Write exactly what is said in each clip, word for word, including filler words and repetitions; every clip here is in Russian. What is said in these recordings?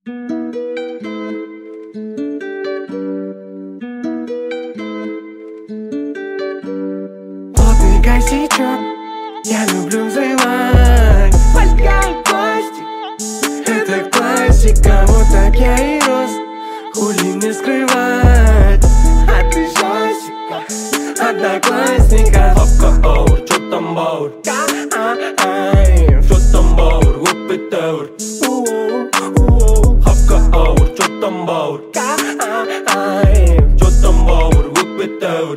Плотный косячок, я люблю взрывать. Фольга и пластик, это классика. Вот так я и рос, хули мне скрывать. А ты жасика, одноклассника. Хапка аур, чё там баур? Ай, Чё там баур, гуппи таур? Хапка аур, чё там баур? ай, Чё там баур, гуппи таур?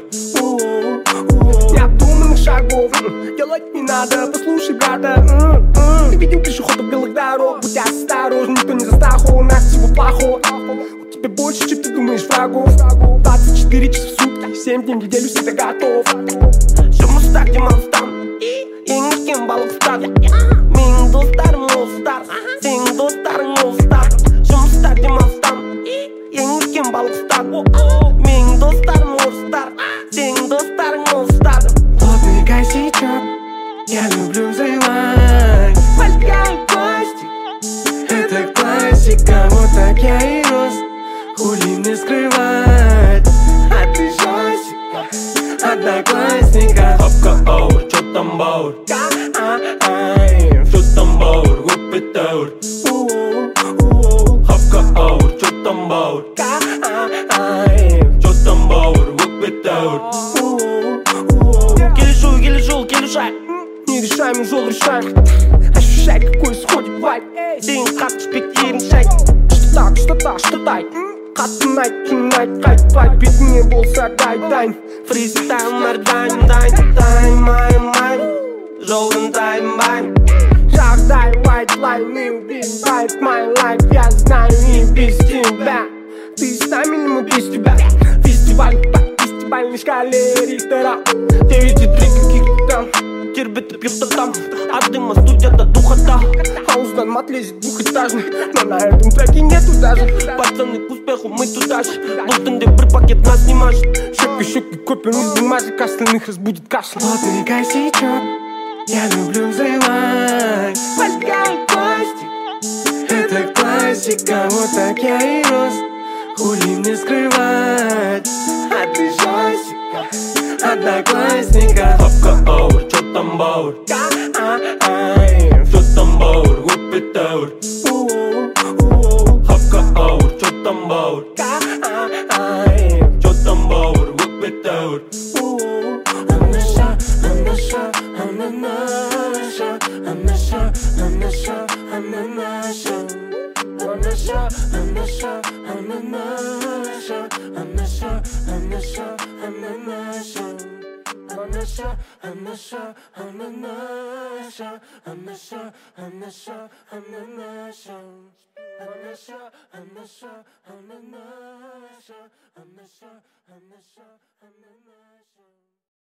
я думанных шагов делать не надо, послушай, брата. Мы видим пешеходов белых дорог, будь осторожен, никто не застрахован от всего плохого. У тебя больше, чем ты думаешь, врагов. Двадцать четыре часа в сутки, семь дней в неделю, всегда готов. Жұмыста демалыстан еңген балық ұстар. Менің достарым ол ұстар, сенің достарың ол ұстар. Жұмыста демалыстан еңген балық ұстар. Менің достарым ол ұстар, сенің достарың ол ұстар. Плотный косячок, я люблю взрывать. Фольга и пластик, это классика. Вот так я и рос, хули мне скрывать. А ты жасика, одноклассника. Хапка аур, чё там баур? Ай, Чё там баур, гуппи таур? Хапка аур, чё там баур? ай, Чё там баур, гуппи таур? Келешу, келешу, келешай. не решаем, жол решаем. Ощущай, какой исходит вайб. Сен қатты ішпектерін шай. Что так, что так, что тай. Қатты найт, tonight, кайт, вайб. Бетіне болса дай, дайын. Фристайлмар дайын, дайын, таймаймайм. Жолдан тайынбайм. Жағдай, white line, не убивает my life. Я знаю и без тебя. Ты с нами, или мы без тебя? Фестиваль по фестивальной шкале Рихтера. Девять и три каких-то там. Тербетіп ұйықтатам, адыма студияда духота. Хауздан отлезет двухэтажный, но на этом треке нету даже. Пацаны к успеху, мы туда же. Бұл түнде бір пакет нас не мажет. Щеки, щеки, копим из бумажек, остальных разбудит кашель. Плотный косячок, я люблю взрывать. Фольга и пластик, это классика. Вот так я и рос, хули мне скрывать. А ты жасика, одноклассника. Хапка аур, чё там баур? Ай, Чё там баур, гуппи таур? Хапка аур, чё там баур? ай, Чё там баур, гуппи таур? Анаша, анаша, ананаша, анаша, анаша, ананаша, анаша, анаша, ананаша, анаша, анаша, ананаша, анаша, анаша, ананаша, анаша, анаша, ананаша, анаша, анаша, ананаша, анаша, анаша, ананаша.